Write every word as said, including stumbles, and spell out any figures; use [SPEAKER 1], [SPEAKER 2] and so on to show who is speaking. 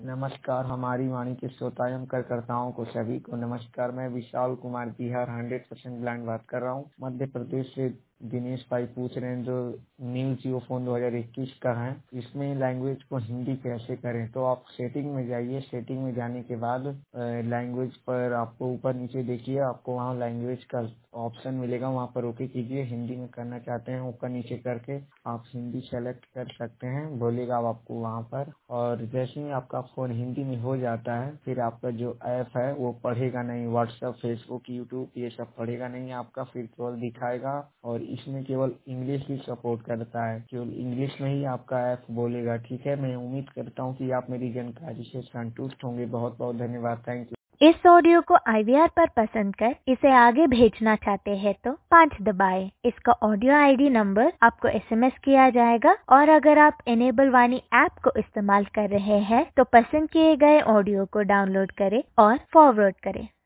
[SPEAKER 1] नमस्कार हमारी वाणी के श्रोता एवं कार्यकर्ताओं को सभी को नमस्कार। मैं Vishal Kumar Bihar hundred percent blind बात कर रहा हूँ। मध्य प्रदेश से दिनेश भाई पूछ रहे हैं जो न्यू जियो फोन दो हज़ार इक्कीस का है, इसमें लैंग्वेज को हिंदी कैसे करें। तो आप सेटिंग में जाइए, सेटिंग में जाने के बाद लैंग्वेज पर आपको ऊपर नीचे देखिए, आपको वहाँ लैंग्वेज का ऑप्शन मिलेगा, वहाँ पर ओके कीजिए। हिंदी में करना चाहते हैं ऊपर नीचे करके आप हिंदी सेलेक्ट कर सकते हैं, बोलेगा आपको वहाँ पर। और जैसे ही आपका फ़ोन हिंदी में हो जाता है फिर आपका जो ऐप है वो पढ़ेगा नहीं, व्हाट्सएप फेसबुक यूट्यूब ये सब पढ़ेगा नहीं आपका, फिर केवल दिखाएगा। और इसमें केवल इंग्लिश ही सपोर्ट करता है, केवल इंग्लिश में ही आपका ऐप बोलेगा। ठीक है, मैं उम्मीद करता हूँ कि आप मेरी जानकारी से संतुष्ट होंगे। बहुत बहुत धन्यवाद, थैंक यू।
[SPEAKER 2] इस ऑडियो को आई वी आर पर पसंद कर इसे आगे भेजना चाहते हैं तो पाँच दबाएं। इसका ऑडियो आई डी नंबर आपको एस एम एस किया जाएगा। और अगर आप इनेबल वाणी ऐप को इस्तेमाल कर रहे हैं तो पसंद किए गए ऑडियो को डाउनलोड करें और फॉरवर्ड करें।